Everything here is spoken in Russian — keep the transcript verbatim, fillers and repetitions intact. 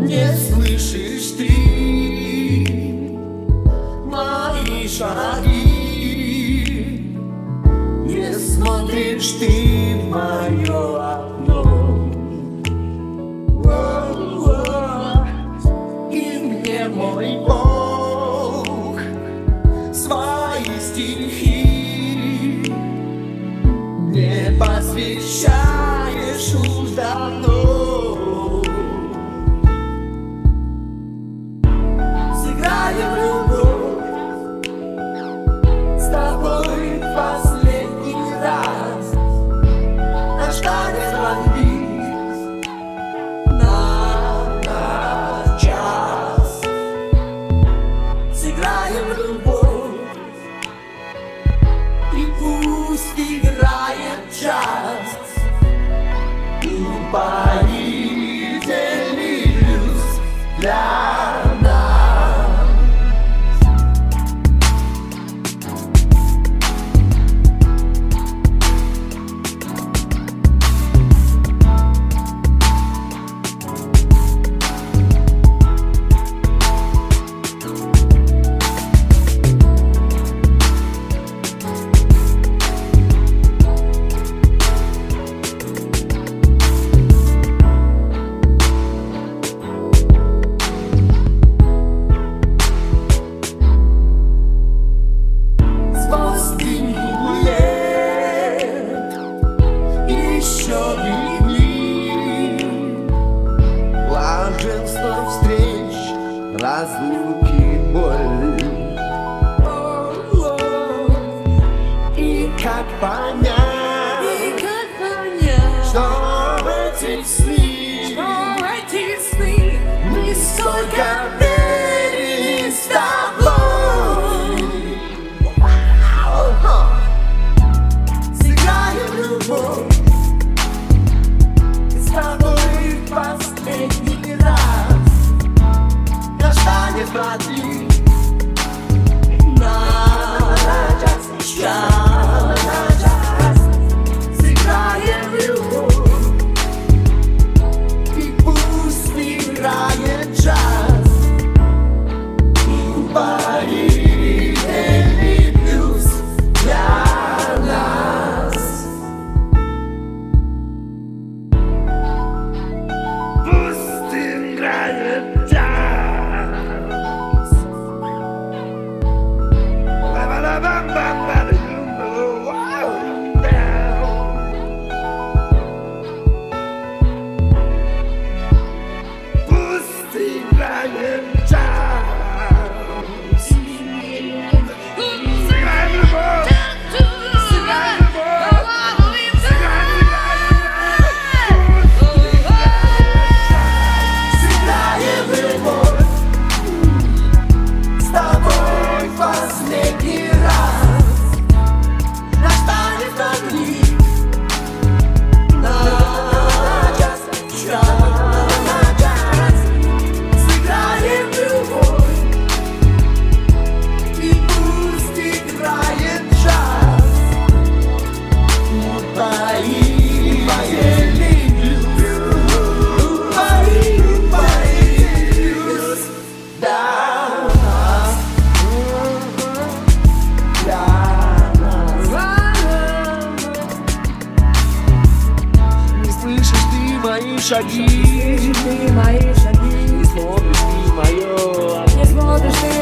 Не слышишь ты мои шаги, не смотришь ты в мое окно. И мне мой Бог свои стихи не посвящаешь уж давно. Сыграем в любовь с тобой в последний раз. Наш танец разбит на, на час. Сыграем в любовь, и пусть играет джаз. Упоительный блюз для встреч, разлуки, боль. И как понять, И как понять, что эти сны, что эти сны мы столько верили с тобой. Сыграем в любовь с тобой в последний раз. Наш танец продлит на час, час, на час. Сыграем в любовь, и пусть играет джаз. Упоительный блюз для нас. Пусть играет джаз. Пусть играет джаз. Сыграем в любовь. Сыграем в любовь. Сыграем в любовь. С тобой в последний раз. Наш танец продлит на час, час, на час. Сыграем в любовь, и пусть играет джаз. Упоительный блюз, упоительный блюз для нас, для нас. Не слышишь ты мои шаги, ты мои шаги, не смотришь ты мое. не смотришь ты